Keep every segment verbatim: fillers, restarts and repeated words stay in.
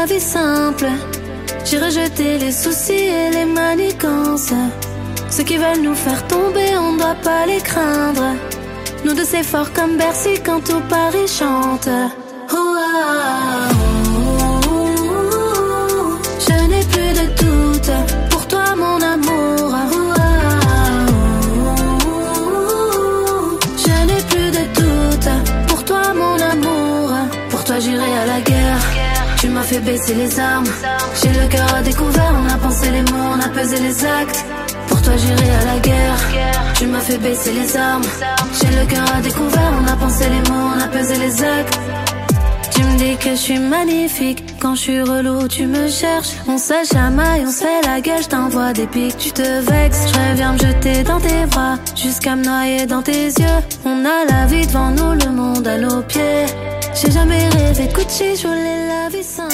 vie simple. J'ai rejeté les soucis et les manigances. Ceux qui veulent nous faire tomber, on doit pas les craindre. Nous deux c'est fort comme Bercy quand tout Paris chante. Oh, ah, oh, oh, oh. Je n'ai plus de doute pour toi mon amour. Oh, ah, oh, oh. Je n'ai plus de doute pour toi mon amour. Pour toi j'irai à la guerre. Tu m'as fait baisser les armes. J'ai le cœur à découvert. On a pensé les mots, on a pesé les actes. Pour toi j'irai à la guerre. Tu m'as fait baisser les armes. J'ai le cœur à découvert. On a pensé les mots, on a pesé les actes. Tu me dis que je suis magnifique. Quand je suis relou tu me cherches. On se chamaille, on se fait la gueule. Je t'envoie des pics, tu te vexes. Je reviens me jeter dans tes bras jusqu'à me noyer dans tes yeux. On a la vie devant nous, le monde à nos pieds. J'ai jamais rêvé Gucci, je voulais la vie simple.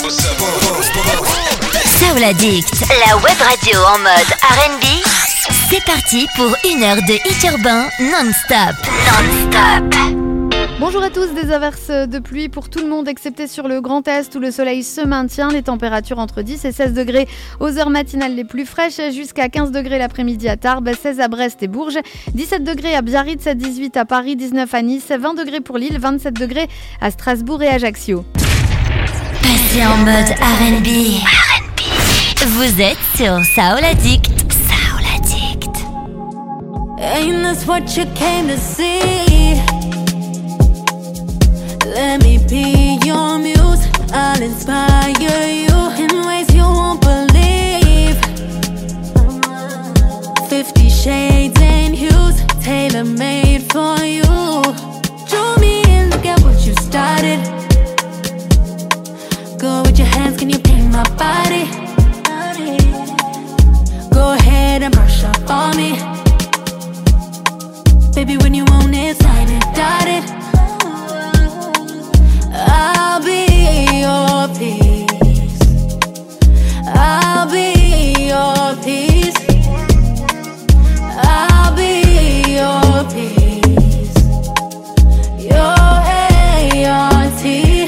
Soul Addict, la web radio en mode R and B. C'est parti pour une heure de hit urbain non-stop. Non-stop. Bonjour à tous, des averses de pluie pour tout le monde excepté sur le Grand Est où le soleil se maintient. Les températures entre dix et seize degrés aux heures matinales les plus fraîches, jusqu'à quinze degrés l'après-midi à Tarbes, seize à Brest et Bourges, dix-sept degrés à Biarritz, dix-huit à Paris, dix-neuf à Nice, vingt degrés pour Lille, vingt-sept degrés à Strasbourg et Ajaccio. Passez en mode R and B. R and B. Vous êtes sur Soul Addict. Soul Addict. Ain't this what you came to see? Let me be your muse. I'll inspire you in ways you won't believe. Fifty shades and hues, tailor-made for you. Draw me in, look at what you started. Go with your hands, can you paint my body? Go ahead and brush up on me. Baby, when you want it, sign it, dotted. I'll be your peace. I'll be your peace. I'll be your peace. Your A R T.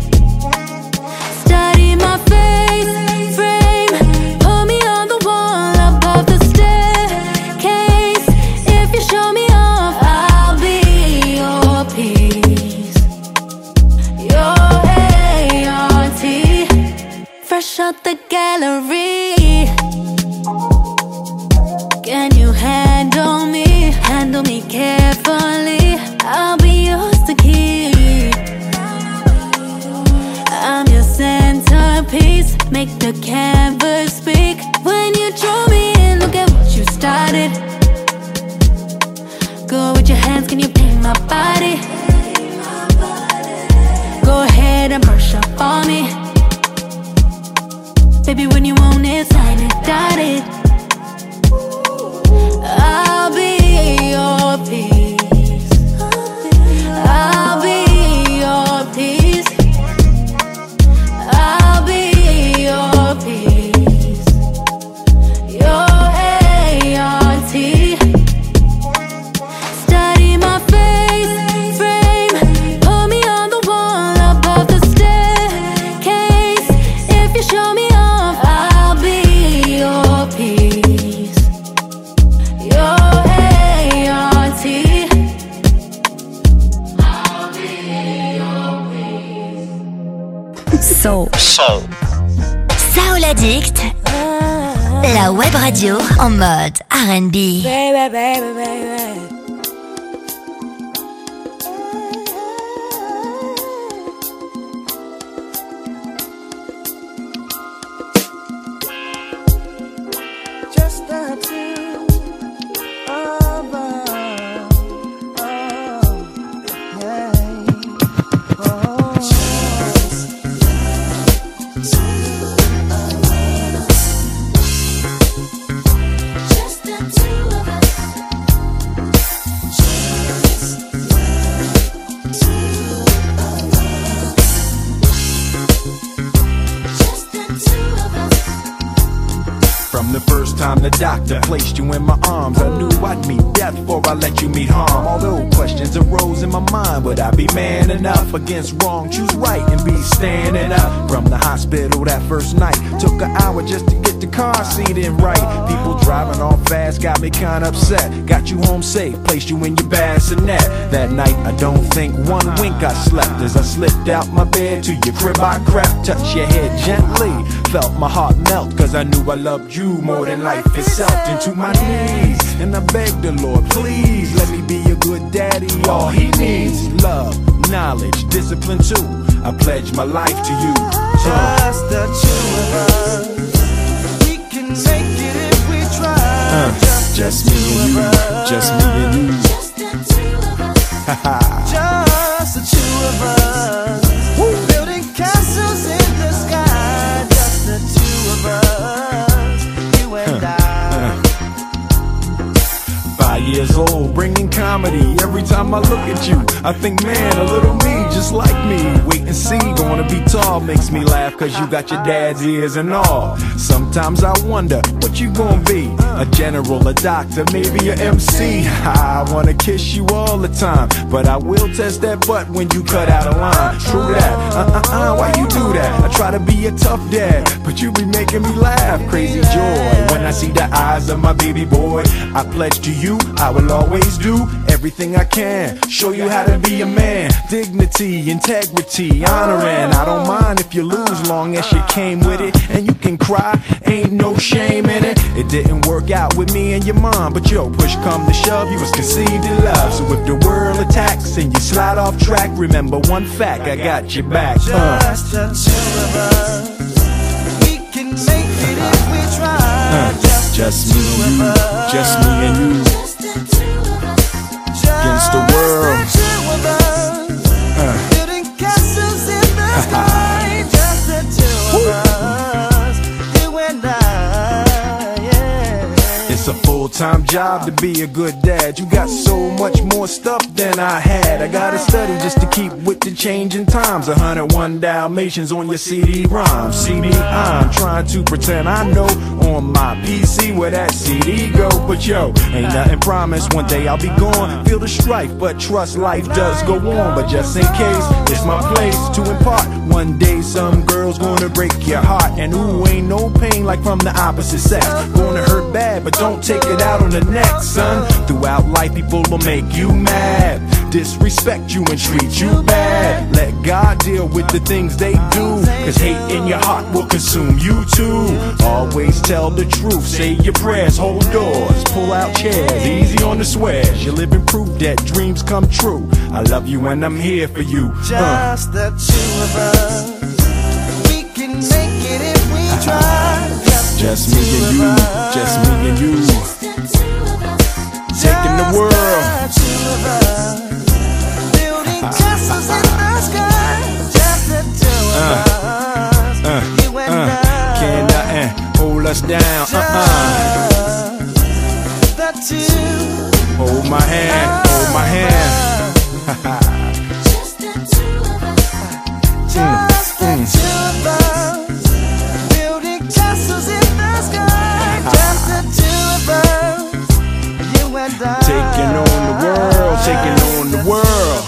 Study my face frame. Put me on the wall above the staircase. If you show me off, I'll be your peace. Your A R T. Fresh out the gallery. Can you handle me? Handle me carefully. I'll be yours to keep. I'm your centerpiece. Make the canvas speak. When you draw me in, look at what you started. Go with your hands, can you paint my body? Go ahead and brush up on me. Baby, when you want it, sign it, dotted. I'll be your peace. I'll be your peace. I'll be your peace. Your A R T. Study my face frame. Put me on the wall above the staircase. If you show me off, I'll be your peace. Your A R T. I'll be your peace. Soul. Soul. Soul Addict. La web radio en mode R and B. Baby, baby, baby. Just the two of us. Oh, yeah. Oh. Just the two of us. From the first time the doctor placed you in my arms, I knew I'd meet death before I let you meet harm. Although questions arose in my mind, would I be man enough against wrong? Choose right and be standing up. From the hospital that first night, took an hour just to get the car seat in right. People driving off fast got me kinda upset. Got you home safe, placed you in your bassinet. That night I don't think one wink I slept. As I slipped out my bed to your crib I crept. Touched your head gently, felt my heart melt, cause I knew I loved you more than life itself. Into my knees, and I begged the Lord, please let me be a good daddy. All he needs, love, knowledge, discipline too. I pledge my life to you. Just the two of us, we can make it if we try. Uh, just, just me and you, just me and you. Just the two of us. Just the two of us, Woo. Building castles in the sky. Just the two of us, you and uh, I. uh. Five years old, bringing comedy. Every time I look at you, I think, man, a little me, just like me. Wait and see, gonna be tall, makes me laugh, cause you got your dad's ears and all. Sometimes I wonder, what you gonna be? A general, a doctor, maybe a M C. I wanna kiss you all the time, but I will test that butt when you cut out a line. True that, uh-uh-uh, why you do that? I try to be a tough dad, but you be making me laugh. Crazy joy, when I see the eyes of my baby boy. I pledge to you, I will always do everything I can, show you how to be a man. Dignity, integrity, honoring. I don't mind if you lose, long as you came with it. And you can cry, ain't no shame in it. It didn't work out with me and your mom, but yo, push come to shove, you was conceived in love. So if the world attacks and you slide off track, remember one fact, I got your back. uh. Just the two of us, we can make it if we try. uh. Just, just me and you, just me and you. Just the two of us. Against the world. Just the two of us, uh. building castles in the sky. Just the two of us, you and I, yeah. It's a full-time job to be a good dad. You got so much more stuff than I had. I gotta study just to keep with the changing times. one hundred one Dalmatians on your C D ROM. See me, I'm trying to pretend I know on my P C where that C D go. But yo, ain't nothing promised. One day I'll be gone. Feel the strife, but trust life does go on. But just in case, it's my place to impart. One day some girl's gonna break your heart. And ooh, ain't no pain like from the opposite sex. Gonna hurt bad, but don't take it out on the next, son. Throughout life, people will make you mad, disrespect you and treat you bad. Let God deal with the things they do, cause hate in your heart will consume you too. Always tell the truth, say your prayers, hold doors, pull out chairs, easy on the swears. You're living proof that dreams come true. I love you and I'm here for you. uh. Just the two of us, we can make it if we try. Just, Just the me two and you, of us. just me and you. Just the two of us. Taking the world. Just the two of us, building castles in the sky. Just the two of us, uh, you and uh, I. Can't nothing hold us down. Uh-uh. Just the two. Hold my hand, hold my hand. Just the two of us. Just the two of us, building castles in the sky. Just the two of us, you and I. Taking on the world, taking on the world.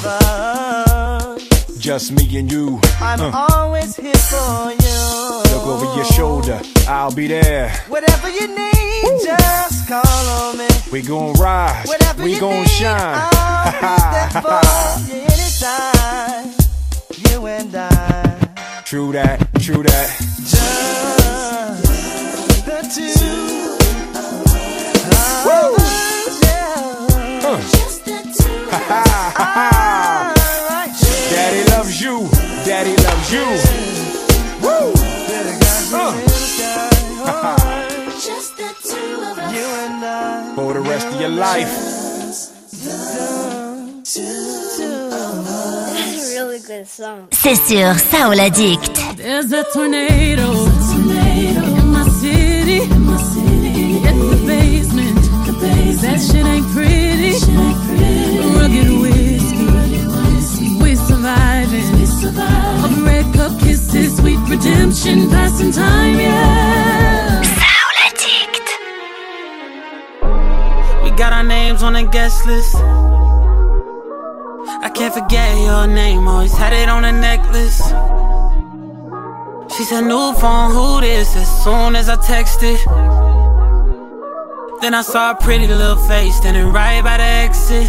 Just me and you. I'm Uh, always here for you. Look over your shoulder, I'll be there. Whatever you need, just call on me. We gon' rise, Whatever we you gon' need, shine. I'll be there for you anytime. You and I. True that, true that. Just the two of Woo! us, yeah. Huh. Just the two of us. Alright, yeah. Daddy loves you, daddy loves you. Woo! Better got you Uh. in the sky. Alright, Just the two of us. you and I. For the rest of your life. C'est sur Soul Addict. There's a tornado, in my city. It's the basement. That shit ain't pretty. Rugged whiskey. We surviving. All the red cup kisses, sweet redemption, passing time, yeah. Soul Addict. got our names on the guest list. I can't forget your name, always had it on a necklace. She said, new phone, who this? As soon as I texted, then I saw a pretty little face standing right by the exit.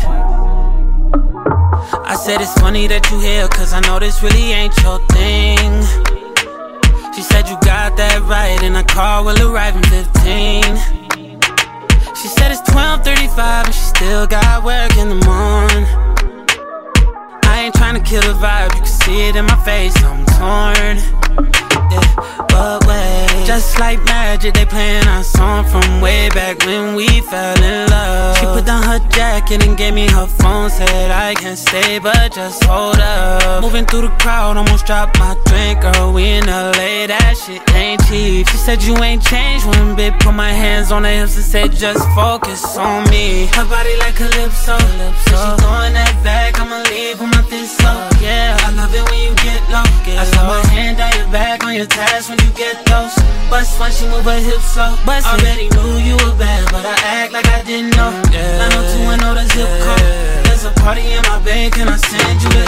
I said, it's funny that you here, cause I know this really ain't your thing. She said, you got that right, and a car will arrive in fifteen. She said, it's twelve thirty-five, and she still got work in the morning. I ain't tryna kill the vibe, you can see it in my face, I'm torn. Yeah, but wait, just like magic, they playing our song from way back when we fell in love. She put down her jacket and gave me her phone, said I can't stay, but just hold up. Moving through the crowd, almost dropped my drink, girl, we in L A, that shit ain't cheap. She said you ain't changed one bit, put my hands on her hips and said just focus on me. Her body like Calypso, Calypso. So she throwing that back, I'ma leave with my fist up, yeah. I love it when you get low, get I saw my hand down your back on your tats when you get those. Bust when she move her hips slow. Bust already knew you were bad, but I act like I didn't know. Yeah. nine oh two one oh the zip code. There's a party in my bank, can I send you the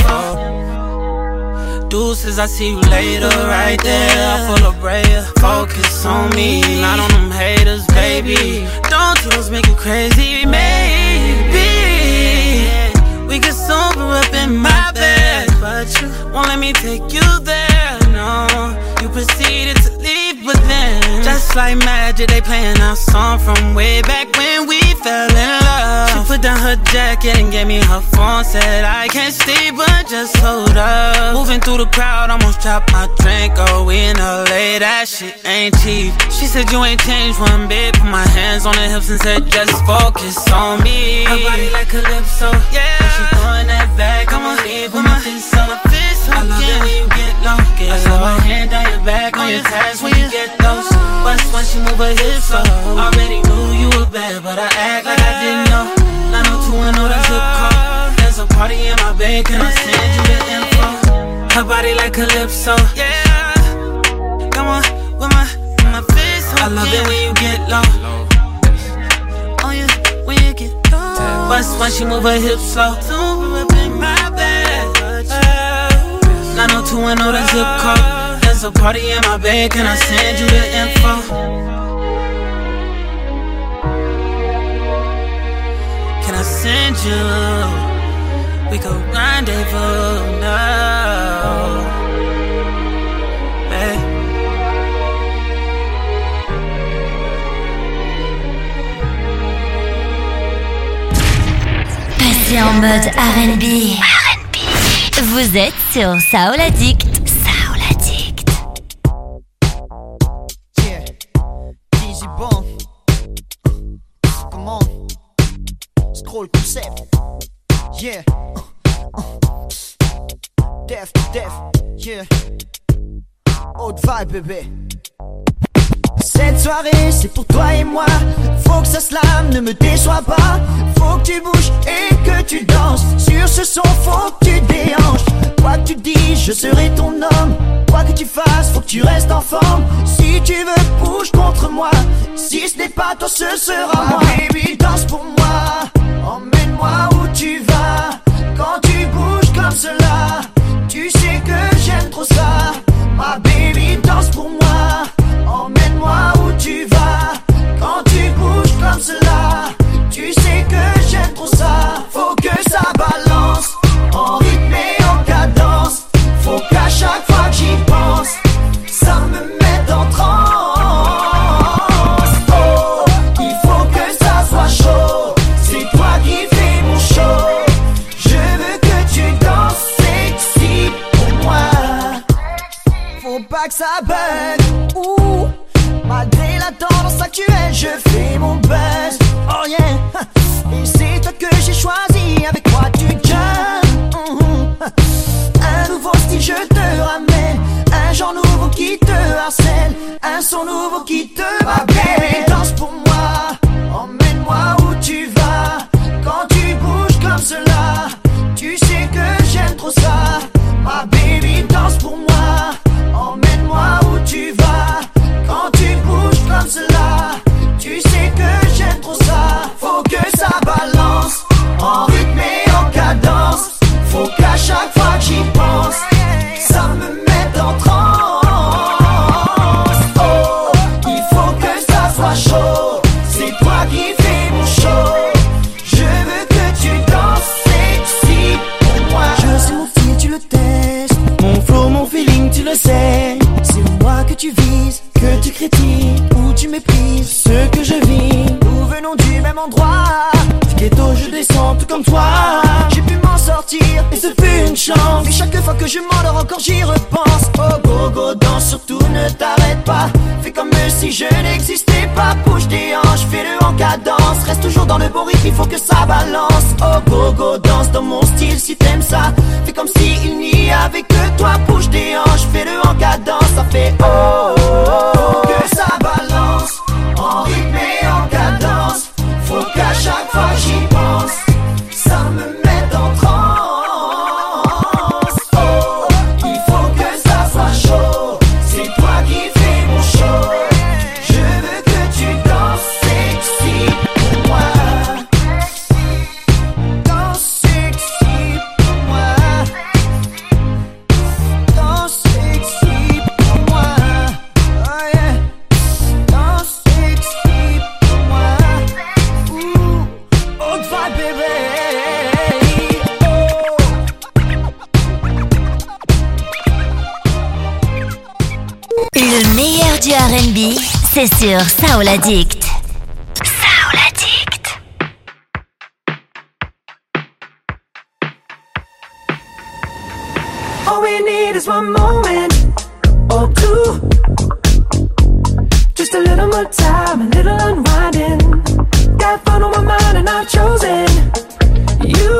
info? Deuces, I see you later, right there. Full of prayer, focus on me, not on them haters, baby. Don't do those make you crazy, maybe we could sober up in my bed, but you won't let me take you there, no. You proceeded to leave, but then just like magic, they playing our song from way back when we fell in love. She put down her jacket and gave me her phone, said I can't stay, but just hold up. Moving through the crowd, almost dropped my drink, oh, we in L A, that shit ain't cheap. She said you ain't changed one bit, put my hands on her hips and said just focus on me. Her body like Calypso, yeah. She throwing that back, I'ma leave with my fist up. I love it when you get low, get I saw my hand down your back on your tats when you get those. Bust when she move her hips up. Already knew you were bad, but I act like I didn't know. nine oh two one oh the zip code. There's a party in my bed, can I send you the info? Her body like Calypso, yeah. Come on, with my, with my fist up. I love it when you get low. Oh yeah, when you get low. Bust when she move her hips slow. Super up in my bed. nine oh two one oh the zip code. There's a party in my bed, can I send you the info? Can I send you? We could rendezvous now, hey. Passez en mode R and B. Vous êtes sur Soul Addict. Soul Addict. Yeah, Easy Bond. Come on. Scroll concept. Yeah. Uh, uh. Def, def. Yeah. Haute vibe, bébé. Cette soirée, c'est pour toi et moi. Faut que ça slame, ne me déçois pas. Faut que tu bouges et que tu danses. Sur ce son, faut que tu déhanches. Quoi que tu dises, je serai ton homme. Quoi que tu fasses, faut que tu restes en forme. Si tu veux, bouge contre moi. Si ce n'est pas toi, ce sera moi. Baby, danse pour moi. Emmène-moi où tu vas. Quand tu bouges comme cela, tu sais que j'aime trop ça. Ma baby, danse pour moi. Emmène-moi où tu vas. Quand tu bouges comme cela, tu sais que j'aime trop ça. Faut que ça balance, en rythme et en cadence. Faut qu'à chaque fois que j'y pense, ça me mette en transe. Oh, il faut que ça soit chaud. C'est toi qui fais mon show. Je veux que tu danses sexy pour moi. Faut pas que ça bug. Ouh, malgré la tendance actuelle, je fais mon buzz. Oh yeah. Et c'est toi que j'ai choisi, avec moi tu jumps. Mm-hmm. Un nouveau style je te ramène, un genre nouveau qui te harcèle, un son nouveau qui te rappelle. Danse pour moi, emmène-moi où tu vas. Quand tu bouges comme cela, tu sais que j'aime trop ça. Ma baby, danse pour moi, emmène-moi où tu vas. Quand tu bouges comme cela, tu sais que j'aime trop ça. Faut que tu vises, que tu critiques ou tu méprises ce que je vis. Nous venons du même endroit, du ghetto je descends tout comme toi. J'ai pu m'en sortir et ce fut une chance. Et chaque fois que je m'endors encore j'y repense. Oh go go danse, surtout ne t'arrête pas. Fais comme si je n'existais pas. Bouge tes hanches, fais-le en cadence. Reste toujours dans le bon rythme, il faut que ça balance. Oh go go danse dans mon style si t'aimes ça. Fais comme si il n'y avait que toi. Bouge tes hanches, fais-le en cadence. Ça fait oh, oh, oh, que ça balance. En rythme et en cadence. Faut qu'à chaque fois j'y pense, ça me met en transe. Oh, il faut que ça soit chaud. C'est toi qui fais mon show. Je veux que tu danses sexy pour moi. Danse sexy pour moi. Danse sexy pour moi. Oh yeah. Danse sexy pour moi. Ooh, oh vibe baby. Le meilleur du R and B, c'est sur Soul Addict. Soul Addict. All we need is one moment or two. Just a little more time, a little unwinding. Got fun on my mind and I've chosen you.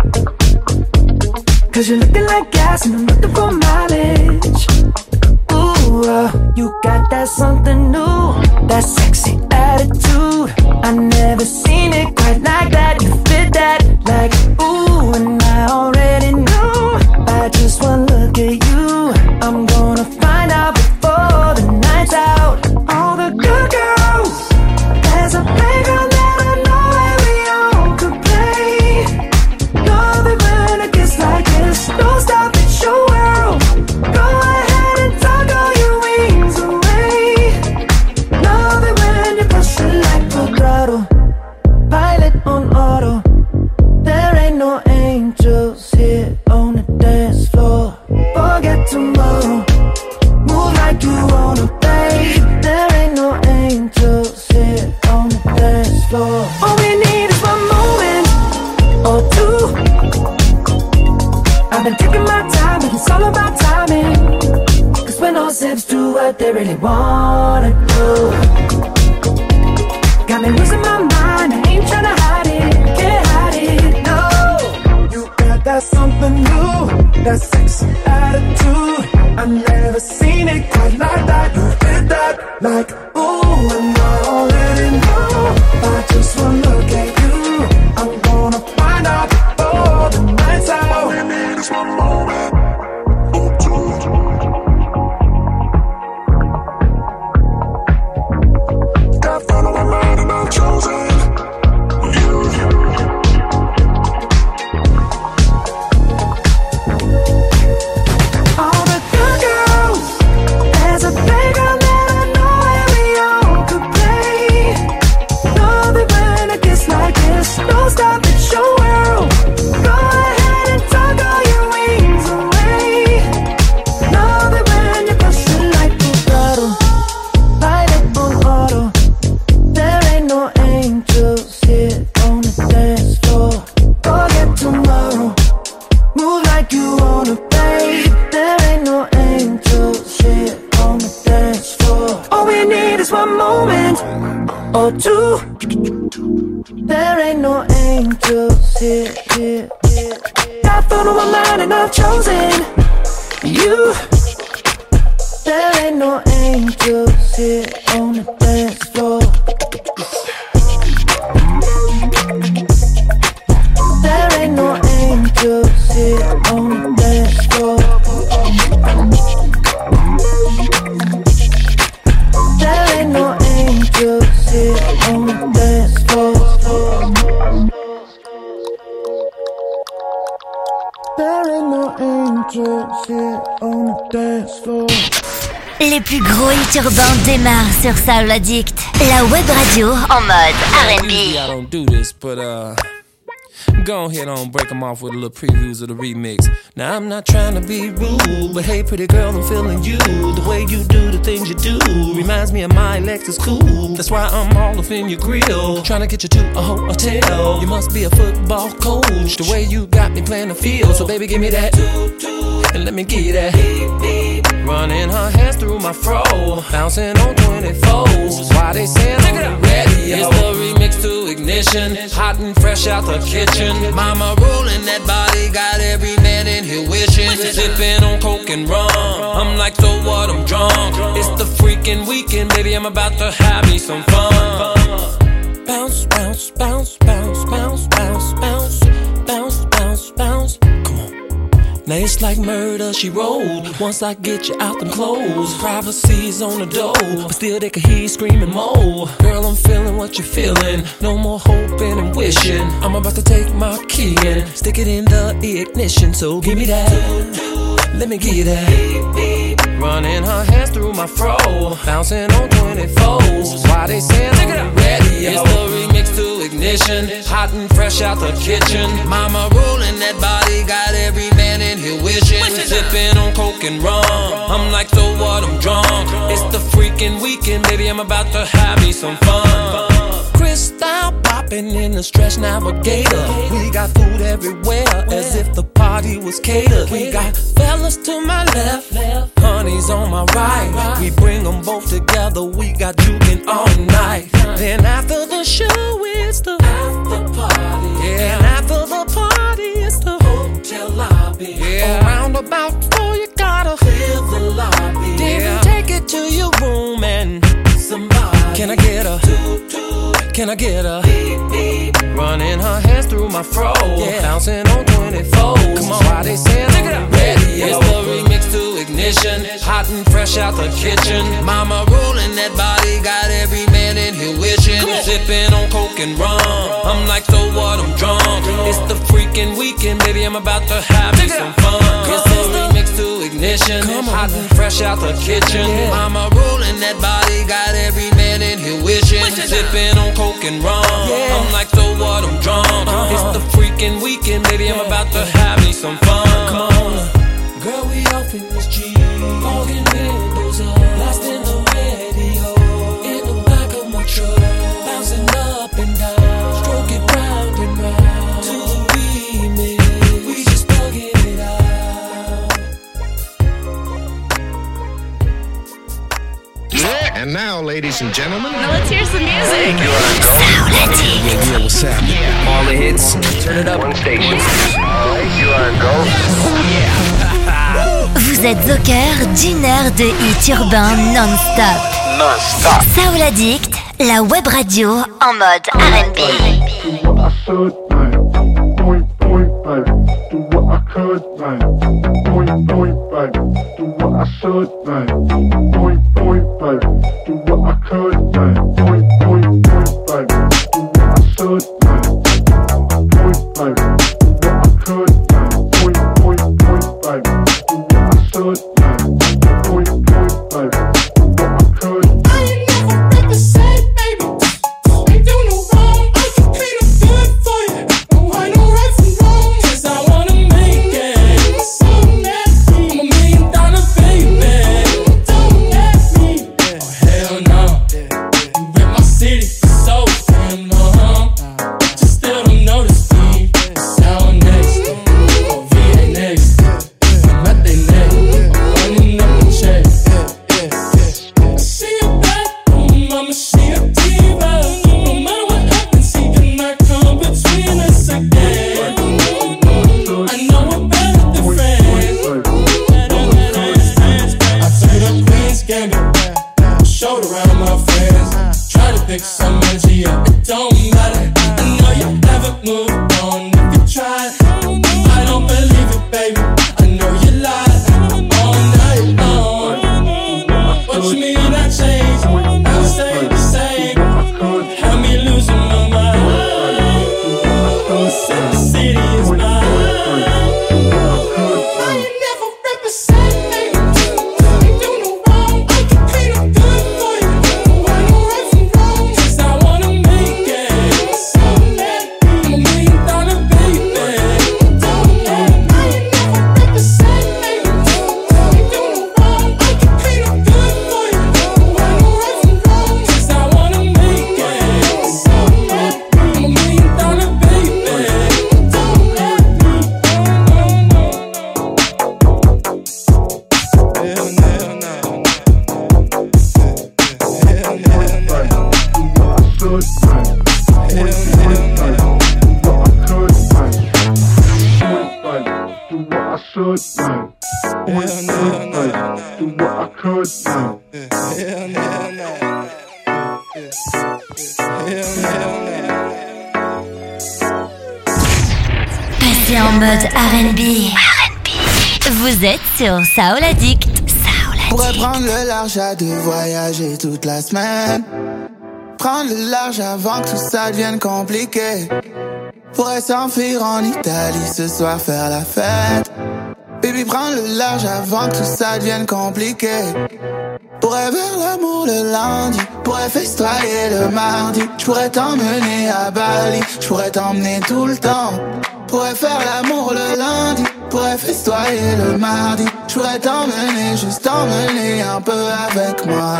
Cause you're looking like gas and I'm looking for mileage. Ooh, uh, you got that something new, that sexy attitude. I never seen it quite like that. You fit that like ooh, and I already knew by just one look at you. I'm gonna find out before the night's out. All the good girls, there's a playground that I know where we all could play. Love it when it gets like this. Don't stop, it's your world. Go ahead and tuck all your wings away. Love it when you push it like a throttle. Pilot on auto. There ain't no angels here on the dance floor. Forget tomorrow. Move like you wanna, babe. There ain't no angels here on the dance floor. All we need is one moment or two. I've been taking my time, but it's all about timing. Cause when all zips do what they really wanna do. Got me losing my mind, I ain't tryna hide it, can't hide it, no. You got that something new, that sexy attitude. I've never seen it quite like that. You fit that like ooh, and I already know. By just one look at you, I'm gonna find out before the night's out. All we need is one moment or two. Got fun on my mind and I've chosen you. All the good girls, there's a playground that I know where we all could play. Love it when it gets like this. Don't stop, it's your world. Go ahead and tuck all your wings away. Love it when you push it like a throttle. Pilot on auto. There ain't no angels here on the dance floor. Forget tomorrow. Move like you wanna, babe. There ain't no angels here on the dance floor. All we need is one moment or two. There ain't no angels here, here, here. Got fun on my mind and I've chosen you. There ain't no angels here on the dance floor. There ain't no angels here on the dance floor. There ain't no angels here on the dance floor. There ain't no angels here on the dance floor. Les plus gros hits urbains démarrent sur Soul Addict, la web radio en mode R and B. I don't do this, but uh, go ahead on break them off with a little previews of the remix. Now I'm not trying to be rude, but hey pretty girl, I'm feeling you. The way you do the things you Reminds me of my Lexus coupe. That's why I'm all up in your grill, trying to get you to a hotel. You must be a football coach, the way you got me playing the field. So baby, give me that, and let me get that. Running her hands through my fro, bouncing on twenty-fours. Why they saying on the radio? It's the remix to Ignition, hot and fresh out the kitchen. Mama rolling that body, got every man in here wishing. Sipping on coke and rum, I'm like, so what, I'm drunk. It's the freaking weekend, baby, I'm about to have me some fun. Bounce, bounce, bounce, bounce, bounce, bounce, bounce, bounce, bounce, bounce. Come on. Now it's like murder, she rolled. Once I get you out them clothes, privacy's on the door, but still they can hear you screaming more. Girl, I'm feeling what you're feeling. No more hoping and wishing. I'm about to take my key and stick it in the ignition. So give me that, let me get that. Running her hands through my fro, bouncing on twenty-fours. Why they saying on the radio? It's the remix to Ignition, hot and fresh out the kitchen. Mama rolling that body, got every man in here wishing. Sipping on coke and rum, I'm like, so what, I'm drunk. It's the freaking weekend, baby, I'm about to have me some fun. Crystal popping in the Stretch Navigator. We got food everywhere, as if the party was catered. We got fellas to my left, honey's on my right. We bring them both together, we got juking all night. Then after the show, it's the after party. Yeah, and after the party, it's the hotel lobby. Yeah, around about four, you gotta clear the lobby. Then take it to your room and somebody. Can I get a? Can I get a? Running her hands through my fro, yeah. Bouncing on twenty-fours. Come on, why they saying on the radio? It's the remix to Ignition, hot and fresh out the kitchen. Mama rolling that body, got every man in here wishing. Sipping on coke and rum, I'm like, so what, I'm drunk. It's the freaking weekend, baby, I'm about to have me some fun. It's the remix to Ignition, hot and fresh out the kitchen. Mama rolling that body, got every man in here wishing. Sipping on coke and rum, I'm like, so what, I'm drunk. It's the freaking weekend, baby, I'm about to have me some fun. Come on, girl, we off in this Jeep, fogging windows up, blasting the radio in the back of my truck, bouncing up and down, stroke it round and round to the remix. We just thugging it out. And now, ladies and gentlemen, now let's hear some music. Yeah, yeah, what's happening? All the hits, turn it up. One station. Alright, you are go. Vous êtes au cœur d'une heure de hits urbains non-stop. Non-stop. Soul Addict, la web radio en mode R and B. Do what I should, man. Point, point, baby. Do what I could, man. Point, point, baby. Do what I should, man. Point, point, baby. Do what I could, man. Point, point, point, baby. Do what I should, man. Point, baby. Do what I could, man. Point, point, point, baby. Do what I should, man. Point, point, baby. Do what I could. I ain't never represent, baby. Ain't do no wrong. I can clean up good for you. No, I know right from wrong. 'Cause I wanna make it. So nasty. I'm a million dollar baby. Don't ask me. Oh hell no. You rip my city so damn long. Just still don't notice me. Sound next. Oh V A next. I'm at they neck. I'm running up the check. She a bad woman, mama, she a diva. No matter what happens, he cannot come between us again. I know we're better than friends. I played up Queen's Gambit, showed around my friends. Try to pick some energy up, it don't matter. I know you haven't moved on if you tried. I don't believe it, baby. I know you lied all night long. What you mean I changed? I stay the same. Had me losing my mind. Said the city is mine. I ain't never represent, baby. Ain't do no wrong. I can clean up good for you. I know right from wrong. 'Cause I wanna make it. So nasty. I'm a million dollar baby. Don't let me. I ain't never represent, baby. Ain't do no wrong. I can clean up good for you. I know could now. Point, point five. Do what I could now. Hell no, hell no. Hell no, hell no. Passez en mode R and B. R and B. Vous êtes sur Soul Addict. Soul Addict. Pourrais prendre le large à deux, voyager toute la semaine. Prendre le large avant que tout ça devienne compliqué. Pourrais s'enfuir en Italie ce soir, faire la fête. Baby, prendre le large avant que tout ça devienne compliqué. Pourrais faire l'amour le lundi, pourrais festoyer le mardi. J'pourrais t'emmener à Bali, j'pourrais t'emmener tout le temps. Pourrais faire l'amour le lundi, pourrais festoyer le mardi. J'pourrais t'emmener, juste t'emmener un peu avec moi.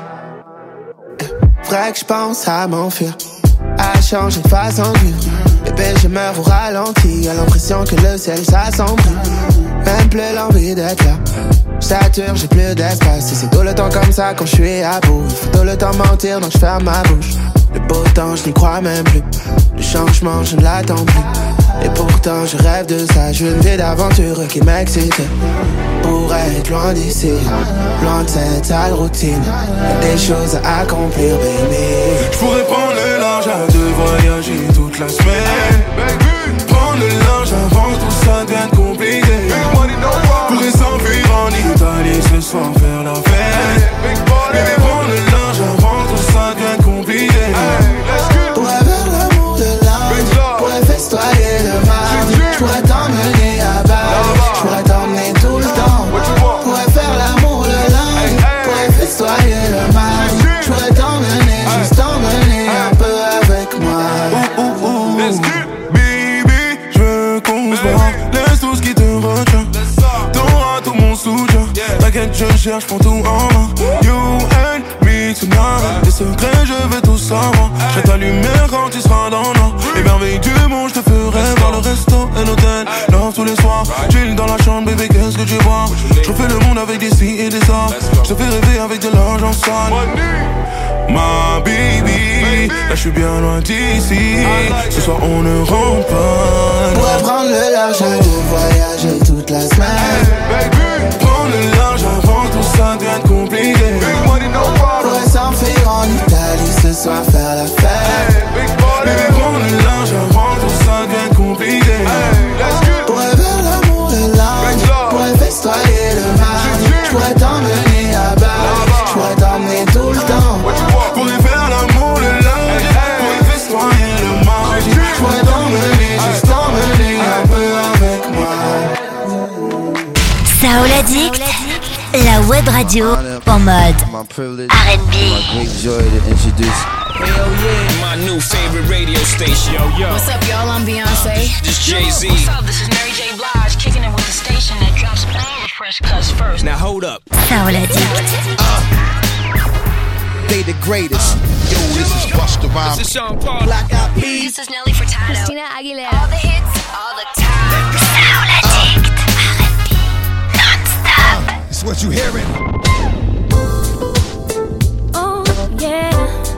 Vrai que j'pense à m'enfuir, à changer de façon de vivre. Bébé, je meurs au ralenti, y'a l'impression que le ciel s'assombrit. Même plus l'envie d'être là, j'sature, j'ai plus d'espace. Et c'est tout le temps comme ça quand je suis à bout. Faut tout le temps mentir donc je ferme ma bouche. Le beau temps, je n'y crois même plus. Le changement, je ne l'attends plus. Et pourtant, je rêve de ça. Je veux une vie d'aventure qui m'excite. Pour être loin d'ici, loin de cette sale routine. Y'a des choses à accomplir, baby. J'pourrais prendre le large à deux, voyager toute la semaine. Prendre le large avant que tout ça devienne compliqué. Pourrais s'enfuir en Italie ce soir, faire la fête. Baby, prendre le large avant que tout ça devienne compliqué. Pourrais faire l'amour le lundi, pourrais festoyer le mardi. J'pourrais t'emmener à Bali, j'pourrais t'emmener tout le temps. Pourrais faire l'amour le lundi, pourrais festoyer le mardi. J'pourrais t'emmener, juste t'emmener un peu avec moi. Ouh, ouh, ouh. Baby, j'veux qu'on se voit. Laisse tout ce qui te retient, t'auras tout mon soutien. T'inquiète, je cherche pour tout en main. You and me tonight. Tes secrets, je veux tout savoir. Je t'allumer quand tu seras dans le noir. Les merveilles du monde, je te ferai voir le resto et l'hôtel. Love tous les soirs, chill dans la chambre, bébé, qu'est-ce que tu vois? Je fais le monde avec des si et des ça. Je te fais rêver avec de l'argent sale. Ma baby, là je suis bien loin d'ici. Ce soir on ne rentre pas. Pourrais prendre le large à deux, voyager toute la semaine. Prendre le large avant que tout ça devienne compliqué. Pourrais s'enfuir en Italie ce soir, faire la fête. Baby, prendre le large avant que tout ça devienne compliqué. Pourrais faire l'amour le lundi, pourrais festoyer le mardi. J'pourrais t'emmener à Bali, j'pourrais t'emmener tout le temps. Pourrais faire l'amour le lundi, pourrais festoyer le mardi. J'pourrais t'emmener, juste t'emmener un peu avec moi. Soul Addict, la web radio en mode R and B. Great joy to introduce. Hell yeah, my new favorite radio station. Yo, yo. What's up, y'all? I'm Beyonce. This Jay-Z. What's up? This is Mary J. Blige, kicking it with the station that drops all the fresh cuts first. Now hold up. Soul Addict. Uh, they the greatest. Yo, this is Busta Rhymes. This is Sean Paul. Black Eyed Peas. This is Nelly Furtado. Christina Aguilera. All the hits, all the time. Soul Addict. R and B. Non-stop. It's what you hearing. Oh, yeah.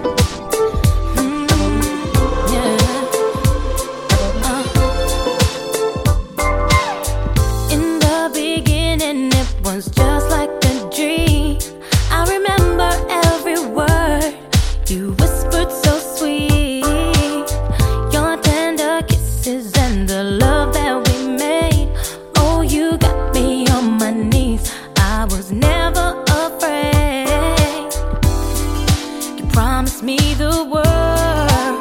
Just like a dream, I remember every word you whispered so sweet. Your tender kisses and the love that we made. Oh, you got me on my knees. I was never afraid. You promised me the world.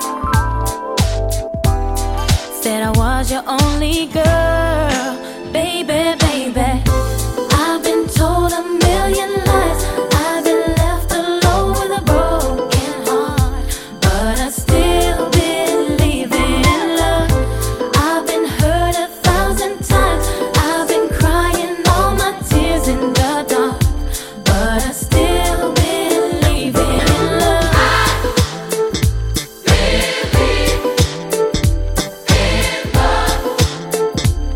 Said I was your only girl. Baby, baby, told a million lies. I've been left alone with a broken heart, but I still believe in love. I've been hurt a thousand times. I've been crying all my tears in the dark, but I still believe in love. I believe in love.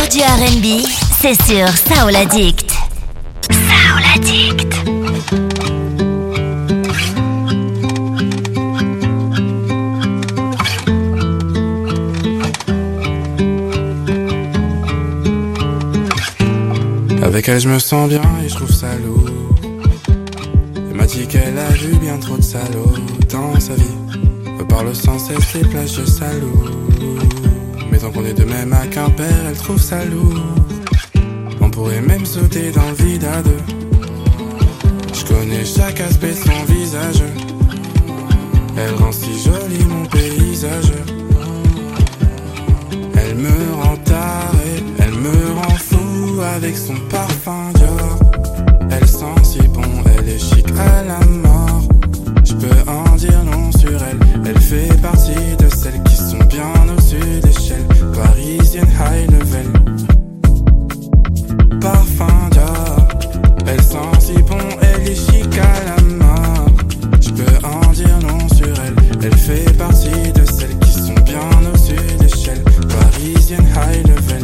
meilleur du R and B, c'est sur Soul Addict. Soul Addict. Avec elle je me sens bien et je trouve ça lourd. Elle m'a dit qu'elle a vu bien trop de salauds dans sa vie. Me parle sans cesse les plages de Salou. Mais tant qu'on est de même à Quimper, elle trouve ça lourd. On pourrait même sauter dans le vide à deux. Je connais chaque aspect de son visage. Elle rend si joli mon paysage. Elle me rend taré, elle me rend fou avec son parfum Dior. Elle sent si bon, elle est chic à la mort. Je peux en dire non sur elle. Elle fait partie de celles qui sont bien au-dessus d'échelle. Parisienne high level. Parfum Dior. Elle sent si bon, elle est chic à la mort. Je peux en dire non sur elle. Elle fait partie de celles qui sont bien au-dessus d'échelle. Parisienne high level.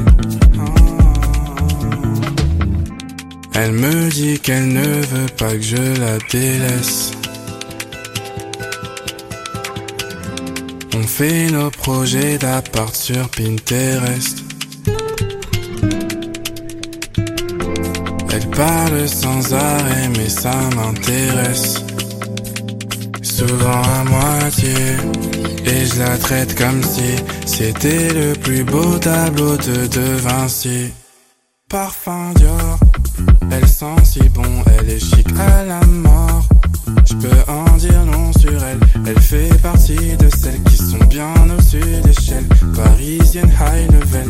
Elle me dit qu'elle ne veut pas que je la délaisse. On fait nos projets d'appart sur Pinterest. Elle parle sans arrêt mais ça m'intéresse. Souvent à moitié. Et je la traite comme si c'était le plus beau tableau de De Vinci. Parfum Dior. Elle sent si bon, elle est chic à la mort. Je peux en dire non sur elle. Elle fait partie de celles qui sont bien au-dessus d'échelle. Parisienne high level.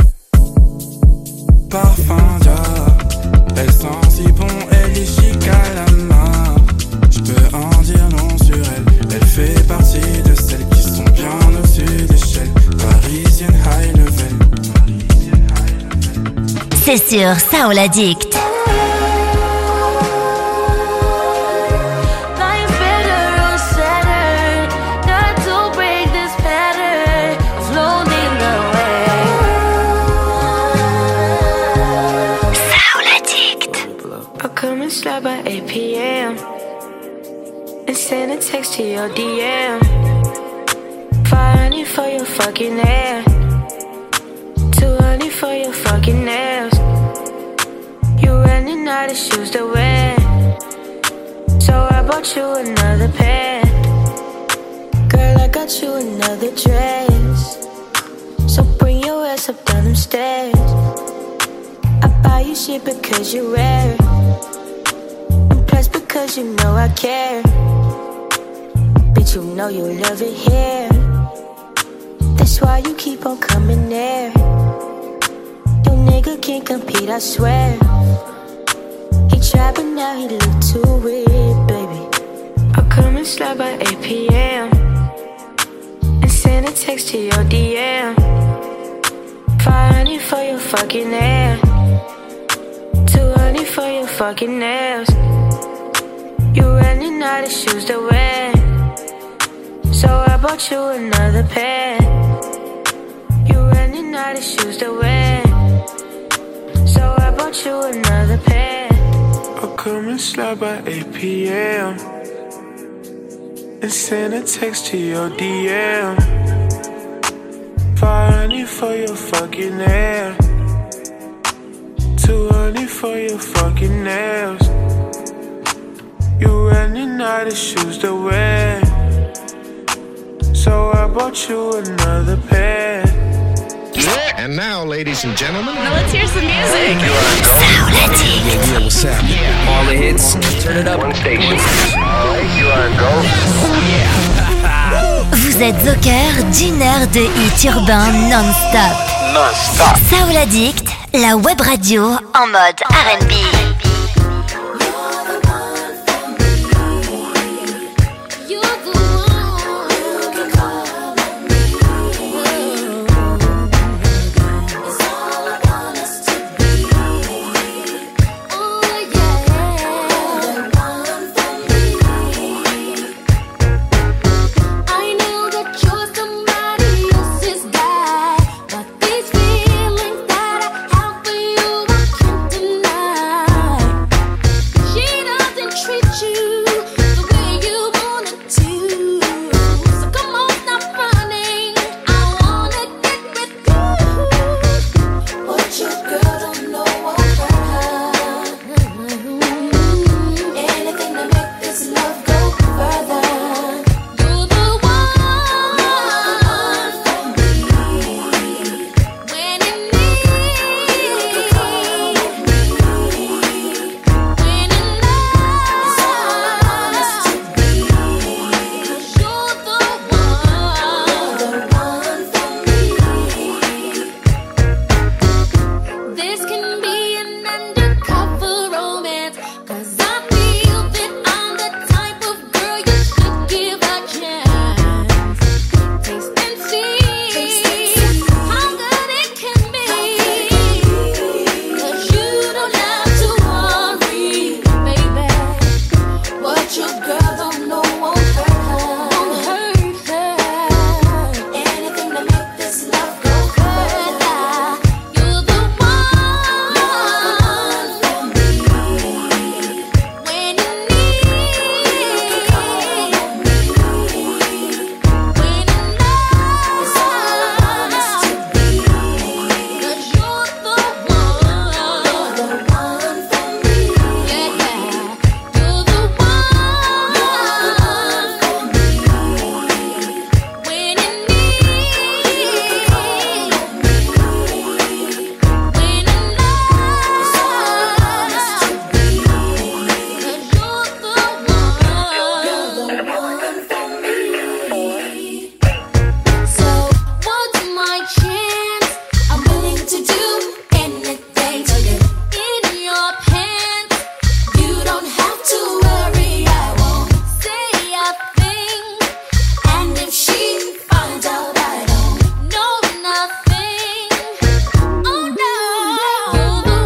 Parfum Dior. Elle sent si bon, elle est chic à la mort. Je peux en dire non sur elle. Elle fait partie de celles qui sont bien au-dessus d'échelle. Parisienne high level. C'est sur Soul Addict. Slide by eight p.m. and send a text to your D M. five hundred for your fucking hair, two hundred for your fucking nails. You running out of shoes to wear, so I bought you another pair. Girl, I got you another dress, so bring your ass up down them stairs. I buy you shit because you wear it. Cause you know I care. Bitch, you know you love it here. That's why you keep on coming there. Your nigga can't compete, I swear. He tried but now he look too weird, baby. I'll come and slide by eight p.m. and send a text to your D M. five hundred for your fucking hair, two hundred for your fucking nails. You running out of shoes to wear, so I bought you another pair. You running out of shoes to wear, so I bought you another pair. I'll come and slide by eight p.m. and send a text to your D M. five hundred for your fucking hair, two hundred for your fucking nails. You running out of shoes to wear, so I bought you another pair. And now, ladies and gentlemen, now let's hear some music. Yeah, yeah, what's happening? Yeah. All the hits, turn it up. One station. Alright, you wanna go? Yeah. Vous êtes au cœur d'une heure de hits urbains non-stop. Non-stop. Soul Addict, la web radio en mode R and B. That this can be an undercover romance. Cause I feel that I'm the type of girl you should give a chance. Taste and see how good it can be. Cause you don't have to worry, baby. What your girl don't know won't hurt her. Won't hurt her. Anything to make this love go further. You're the one for me. When you need, when you know it's honest to be. Cause you're the one. You're the one for me. Yeah, yeah. You're the one for me. When you need, when you know it's honest to be. Cause you're the one. You're the one for me. So what's my chance? I'm willing to do anything to get in your pants. You don't have to worry, I won't say a thing. And if she finds out I don't know nothing, oh no, you're the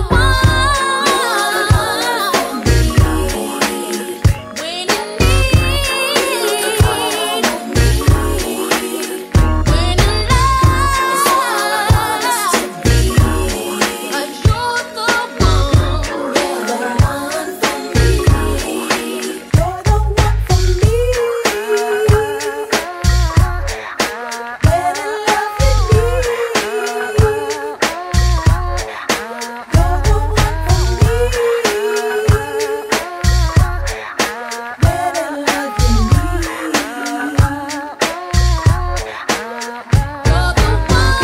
one for me. When you need, when you know it's honest to be. Cause you're the one, you're the one for me. You're the one for me. When in love with me, you're the one for me. When in love with me, you're the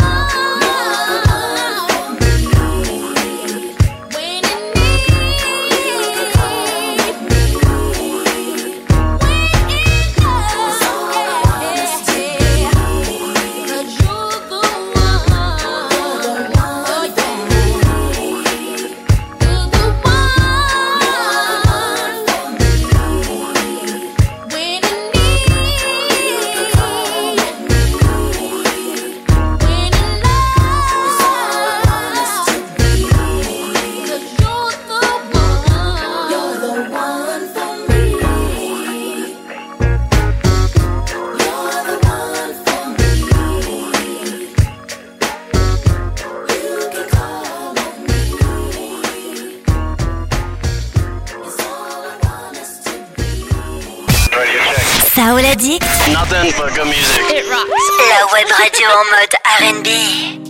Saoul Addict. Nothing but good music. It rocks. La web radio en mode R and B.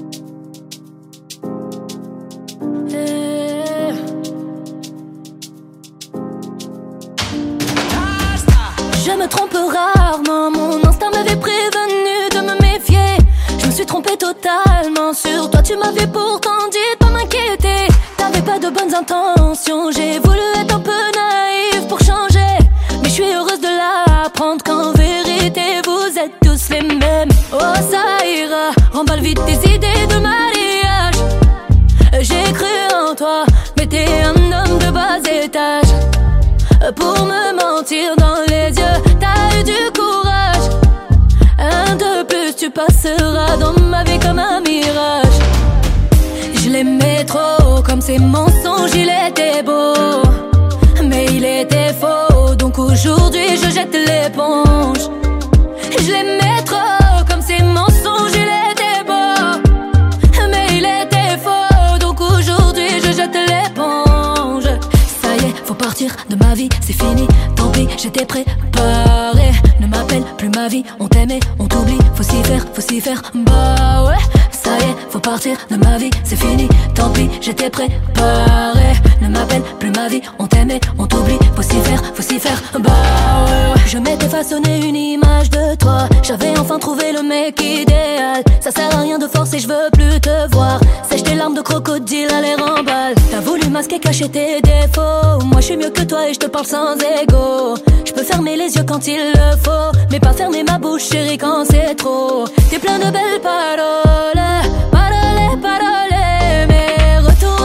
Je me trompe rarement, mon instinct m'avait prévenu de me méfier. Je me suis trompée totalement sur toi, tu m'avais pourtant dit de pas m'inquiéter. T'avais pas de bonnes intentions, j'ai voulu être un peu naïve pour changer. Mais je suis heureuse de l'apprendre qu'en vérité vous êtes tous les mêmes. Oh ça ira, remballe vite tes idées de mariage. J'ai cru en toi, mais t'es un homme de bas étage. Pour me mentir dans les yeux, t'as eu du courage. Un de plus, tu passeras dans ma vie comme un mirage. Je l'aimais trop, comme ces mensonges, il était beau. Mais il était faux, donc aujourd'hui je jette l'éponge. Je l'aimais trop, comme ces mensonges, il était beau. Mais il était faux, donc aujourd'hui je jette l'éponge. Ça y est, faut partir de ma vie, c'est fini, tant pis, j'étais préparé. Ne m'appelle plus ma vie, on t'aimait, on t'oublie. Faut s'y faire, faut s'y faire, bah ouais. Ça y est, faut partir de ma vie, c'est fini, tant pis, j'étais préparé. Ne m'appelle plus ma vie, on t'aimait, on t'oublie. Faut s'y faire, faut s'y faire, bah ouais. Je m'étais façonné une image de toi, j'avais enfin trouvé le mec idéal. Ça sert à rien de forcer, je veux plus te voir. Sèche tes larmes de crocodile à l'air en balle. T'as voulu masquer, cacher tes défauts. Moi je suis mieux que toi et je te parle sans ego. Je peux fermer les yeux quand il le faut, mais pas fermer ma bouche chérie quand c'est trop. T'es plein de belles paroles, paroles, paroles, mais retourne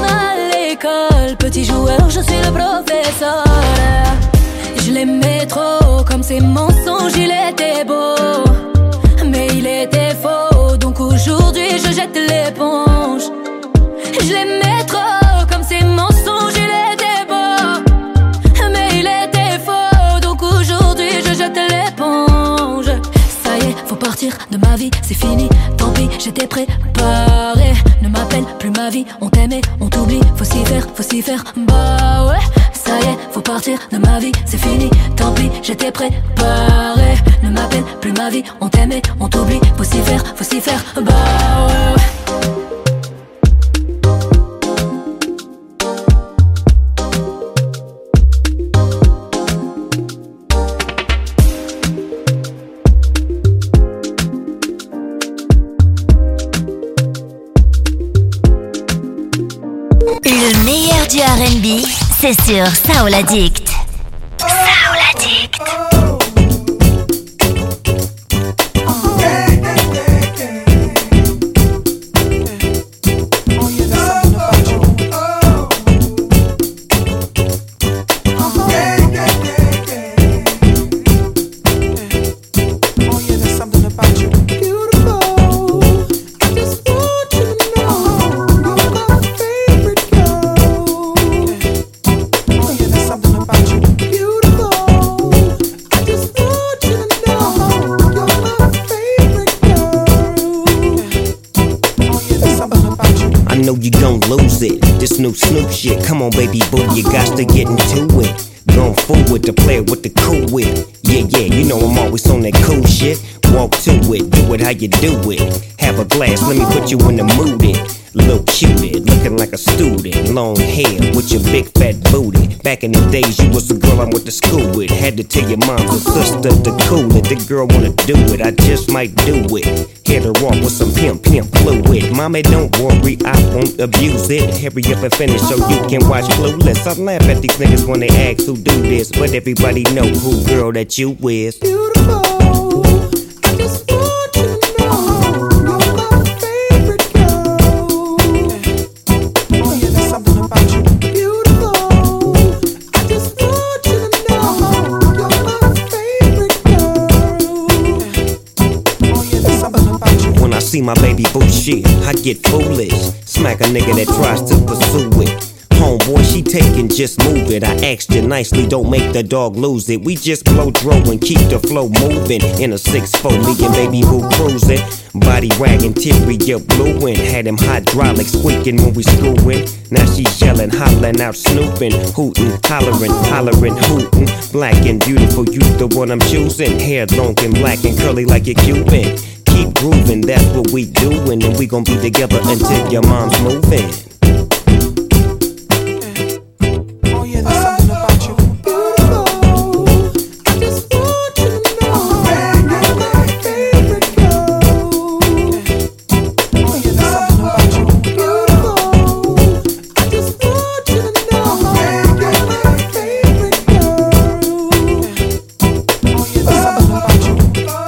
ses mensonges, il était beau, mais il était faux. Donc aujourd'hui je jette l'éponge. Je l'aimais trop, comme ses mensonges, il était beau, mais il était faux. Donc aujourd'hui je jette l'éponge. Ça y est, faut partir de ma vie, c'est fini, tant pis, j'étais préparé. Ne m'appelle plus ma vie, on t'aimait, on t'oublie. Faut s'y faire, faut s'y faire, bah ouais. Ça y est, faut partir de ma vie, c'est fini, tant pis, j'étais préparé. Ne m'appelle plus ma vie, on t'aimait, on t'oublie. Faut s'y faire, faut s'y faire, bah ouais. Le meilleur du R and B, c'est sur Soul Addict. Soul Addict. This new Snoop shit, come on baby boo, you got to get into it. Going forward to play with the cool wit. Yeah, yeah, you know I'm always on that cool shit. Walk to it, do it how you do it. Have a glass, let me put you in the mood. It. Little cutie, looking like a student. Long hair with your big fat booty. Back in the days, you was the girl I went to school with. Had to tell your mom or sister to cool it. The girl wanna do it, I just might do it. Hit her off with some pimp, pimp fluid. Mommy, don't worry, I won't abuse it. Hurry up and finish so you can watch Clueless. I laugh at these niggas when they ask who do this, but everybody know who girl that you is. Beautiful. See my baby boo shit, I get foolish. Smack a nigga that tries to pursue it. Homeboy, she taking, just move it. I asked you nicely, don't make the dog lose it. We just blow dro and keep the flow moving. In a six four, me and baby boo cruising. Body wagging, teary, you blueing. Had him hydraulic squeaking when we screwing. Now she yelling, hollering out, snooping, hooting, hollering, hollering, hooting. Black and beautiful, you the one I'm choosing. Hair long and black and curly like a Cuban. Keep grooving, that's what we doing, and we gon' be together until your mom's moving. Oh yeah, there's something about you. Beautiful. I just want you to know you're my favorite girl. Oh yeah, there's something about you. Beautiful. I just want you to know you're my favorite girl. Oh yeah, there's something about you.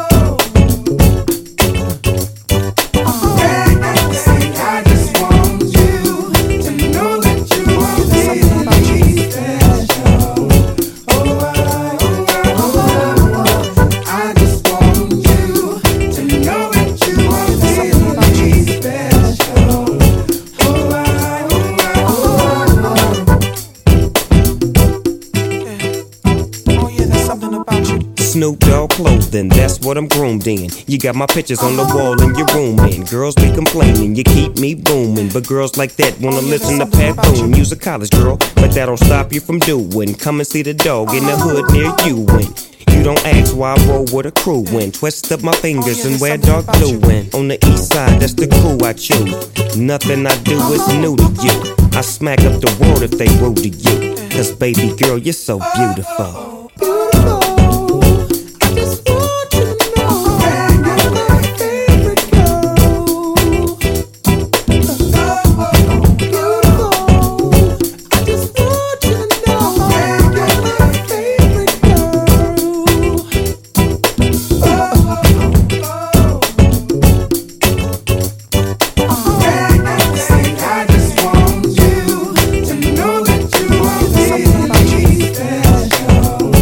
Snoop Dogg clothing, that's what I'm groomed in. You got my pictures on the wall in your room, and girls be complaining, you keep me booming. But girls like that wanna listen to Pat Boone. You's a college girl, but that don't stop you from doing. Come and see the dog in the hood near you, and you don't ask why I roll with a crew when twist up my fingers and wear dark blue. And on the east side, that's the crew I choose. Nothing I do is new to you. I smack up the world if they rude to you. Cause baby girl, you're so beautiful. Know that you are really special.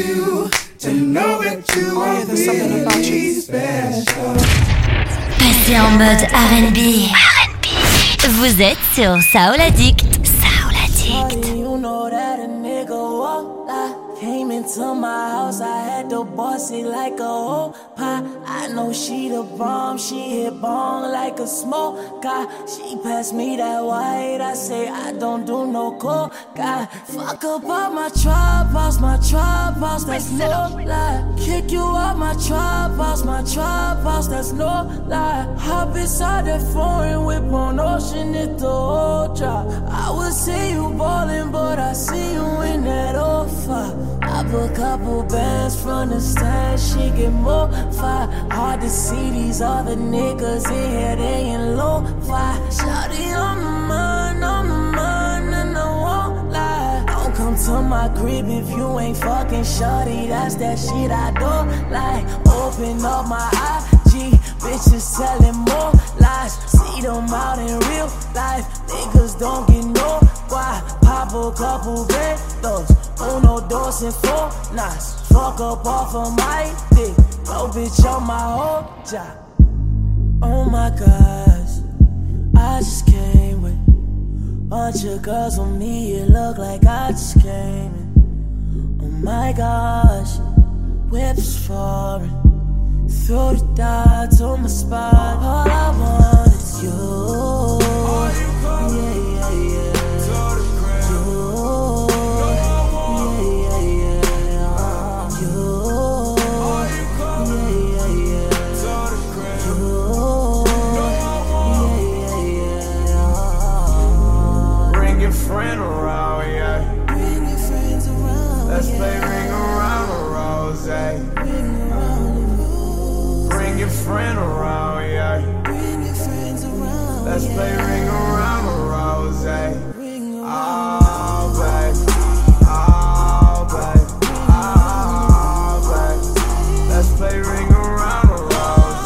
you to know that you are really special. Passez en mode R and B. R and B. Vous êtes sur Soul Addict. Soul Addict. You know that a nigga walk like came into my house, I had to boss it like a whole pie. I know she the bomb, she hit bong like a smoke guy. She passed me that white, I say I don't do no coke guy. Fuck up all my trap house, my trap house, that's no lie. Kick you out my trap house, my trap house, that's no lie. Hop inside that foreign whip on ocean, it the whole drop. I would say you ballin', but I see you in that old fire. I put a couple bands from the stand, she get more fire. Hard to see these other niggas in here, they in low fire. Shawty on my mind, on my mind, and I won't lie. Don't come to my crib if you ain't fucking shawty, that's that shit I don't like. Open up my I G, bitches telling more lies. See them out in real life, niggas don't get no why. Pop a couple bandos, uno, dos, and four nights. Fuck up off of my dick, no bitch on my whole job. Oh my gosh, I just came with bunch of girls on me, it look like I just came in. Oh my gosh, whips foreign, throw the dots on my spot. All I want is you. Yeah, yeah, yeah. Friend around, yeah. Bring your friends around. Let's yeah. play ring around the rose. Bring your friend around, yeah. Bring your friends around. Let's yeah. play ring around the rose. Oh, baby. Oh, baby. Oh, baby. Let's play ring around the rose.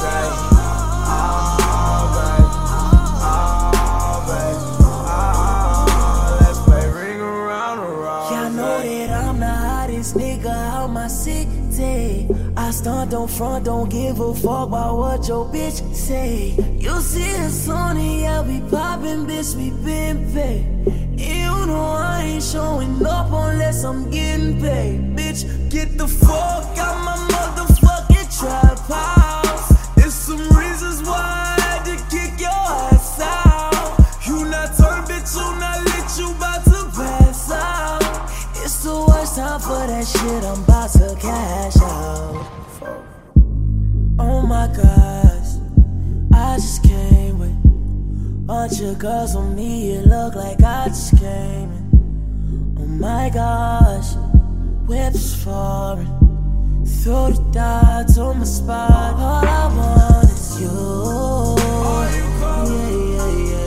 I stunt, don't front, don't give a fuck about what your bitch say. You see us on it, yeah, we poppin', bitch, we been paid. And you know I ain't showing up unless I'm getting paid. Bitch, get the fuck out my motherfucking trap house. There's some reasons why I had to kick your ass out. You not turned, bitch, you not lit, you bout to pass out. It's the worst time for that shit, I'm about to cash out. Oh my gosh, I just came with bunch of girls on me, it look like I just came in. Oh my gosh, whips foreign, throw the dots on my spot. All I want is you. Yeah, yeah, yeah.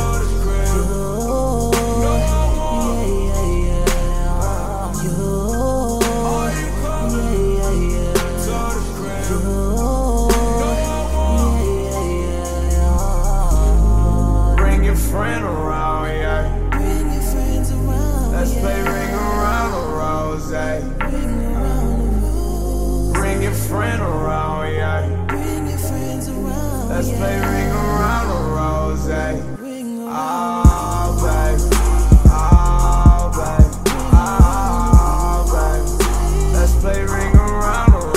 Friend around, yeah. Bring your friends around. Let's yeah. play ring around the rose. Ring around the rose. Bring your friend around, yeah. Bring your friends around. Let's yeah. play ring around the rose. Ring around. Oh, baby. Oh, baby. Oh, baby. Let's play ring around the rose.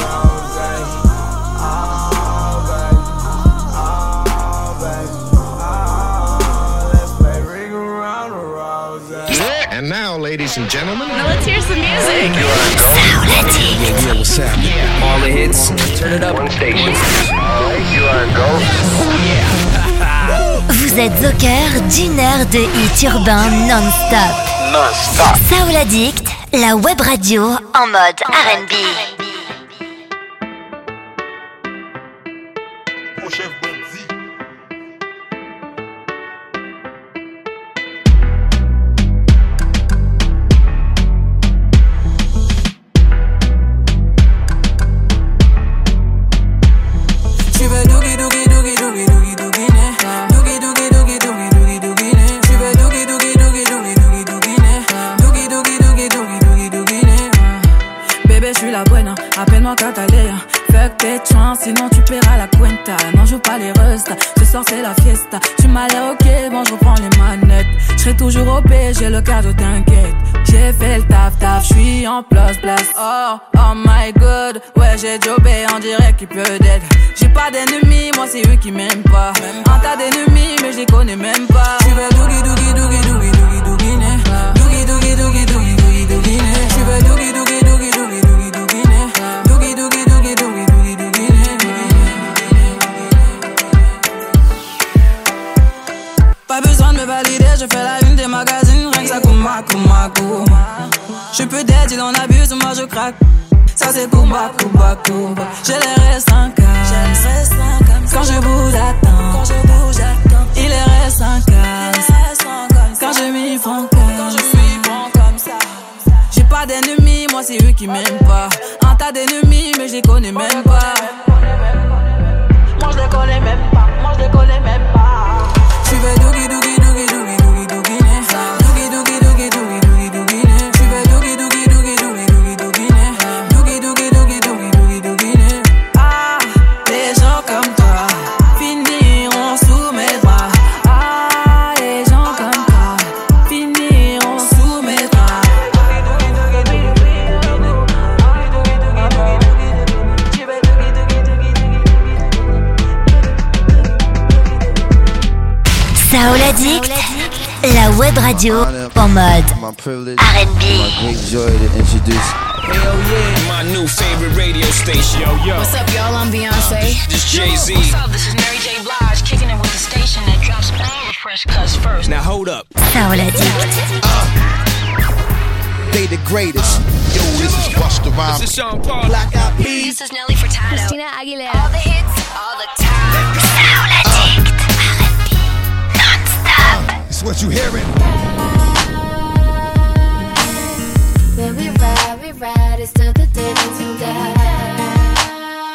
Oh, baby. Oh, baby. And now, ladies and gentlemen, now let's hear some music. You are Soul Addict. Yeah, yeah, what's happening? Yeah. All the hits, turn it up. One station. Alright, you are go. Yeah. Vous êtes au cœur d'une heure de hits urbains non-stop. Non-stop. Soul Addict, la web radio en mode R and B. Mon chef bandit. Tu veux doogie doogie doogie doogie doogie doogie né doogie doogie doogie doogie doogie doogie né tu veux doogie doogie doogie doogie doogie doogie né doogie doogie doogie doogie doogie doogie né bébé je suis la buena, appelle-moi Catalina. Fuck tes chances, sinon tu paieras la cuenta. Non, joue pas les restas, ce soir c'est la fiesta. Tu m'as l'air ok, bon je reprends les manettes. J'serai toujours au P, j'ai le cadeau, t'inquiète. J'ai fait le taf taf, j'suis en place place. Oh, oh my god, ouais j'ai jobé, on dirait qu'il pleut d'aide. J'ai pas d'ennemis, moi c'est eux qui m'aiment pas. Un tas d'ennemis, mais je les connais même pas. Tu veux doogie doogie doogie doogie doogie doogie né. Doogie doogie doogie doogie doogie doogie né. Tu veux doogie doogie doogie doogie doogie doogie né. Doogie doogie doogie doogie doogie doogie né. Pas besoin de me valider, je fais la une des magazines, rien que ça kouma kouma kouma. Je peux dead, il en abuse, moi je craque. Ça c'est kouma kouma kouma. J'ai les restes en case. Quand je bouge attends. Il est reste en case. Quand je m'y franc comme ça. J'ai pas d'ennemis, moi c'est eux qui m'aiment pas. Un tas d'ennemis, mais je les connais même pas. Moi je les connais même pas. Moi je les connais même pas. Tu veux doogie doogie doogie doogie doogie doogie né. Doogie doogie doogie doogie doogie doogie né. Tu veux doogie doogie doogie doogie doogie doogie né. Doogie doogie doogie doogie doogie doogie né. Ah, les gens comme toi finiront sous mes bras. Ah, les gens comme toi finiront sous mes bras. Soul Addict, la web radio en mode R and B. Great joy to introduce. Hell yeah, my new favorite radio station. Yo, yo. What's up, y'all? I'm Beyonce. This Jay-Z. What's up? This is Mary J. Blige, kicking it with the station that drops all the fresh cuts first. Now hold up. Soul Addict. Uh, they the greatest. Yo, this is Busta Rhymes. This is Sean Paul. Black Eyed Peas. This is Nelly Furtado. Christina Aguilera. All the hits, all the time. Soul Addict, R and B, non-stop. It's what you hearing. When we ride, we ride, it's till the day that we die.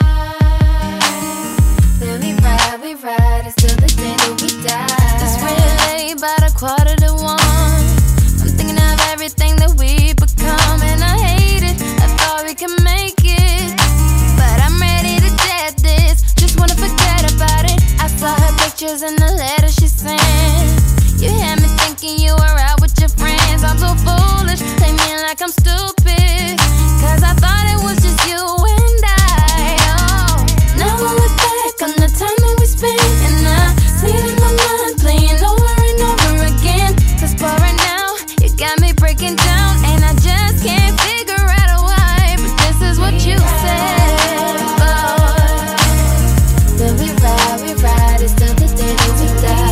When we ride, we ride, it's till the day that we die. It's really late, about a quarter to one. I'm thinking of everything that we become, and I hate it. I thought we could make it, but I'm ready to jet this. Just wanna forget about it. I saw her pictures in the letter she sent. You had me thinking you were out with your friends. I'm so foolish, play me like I'm stupid, cause I thought it was just you and I. Oh, now I look back on the time that we spent, and I see it in my mind playing over and over again. Cause for right now, you got me breaking down, and I just can't figure out why. But this is what you said. Oh, when we ride, we ride, it's till the day that we die.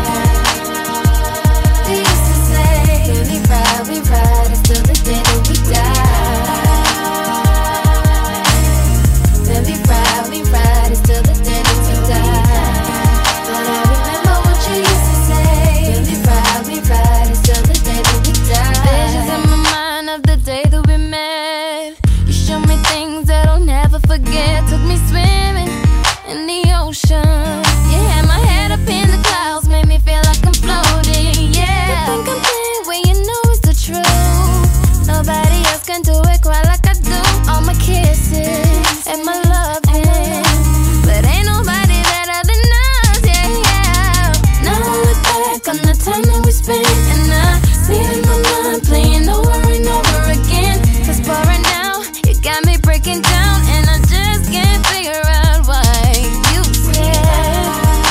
We used to say, when we ride, we ride, it's till the day that we die. When we ride, we ride, it's till the day that we die. But I remember what you used to say. When we ride, we ride, it's till the day that we die. Visions in my mind of the day that we met. You showed me things that I'll never forget. Took me swimming in the ocean. You had my head up in the clouds, made me feel like I'm floating. Yeah, you think I'm playing when you know it's the truth. Nobody else can do it quite like I do. All my kisses and my loving, but ain't nobody better than us. Yeah, yeah. Now I look back on the time that we spent, and I see it in my mind playing over and over again. Cause for right now, you got me breaking down, and I just can't figure out why you said,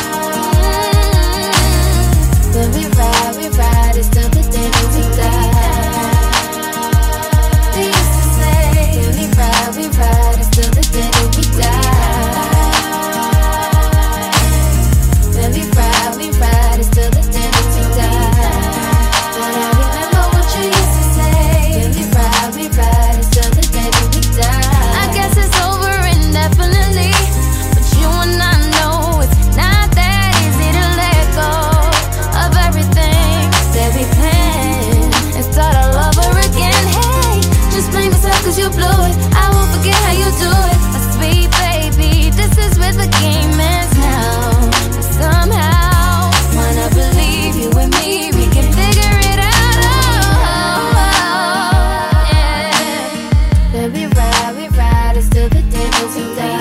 mm, when we ride, we ride, it's till the day that we die. We used to say, when we ride, we ride, it's till the day that we die. When we ride, we ride, it's till the day that we die. But I remember what you used to say. When we ride, we ride, it's till the day that we die. I guess it's over indefinitely, but you and I know it's not that easy to let go of everything that we planned and start all over again. Hey, just blame yourself cause you blew it. I won't forget how you do it. My sweet baby, this is where the game ends now. But somehow, wanna believe you and me, we can figure it out. Oh, oh, oh, yeah. When we ride, we Gotta steal the day, till die.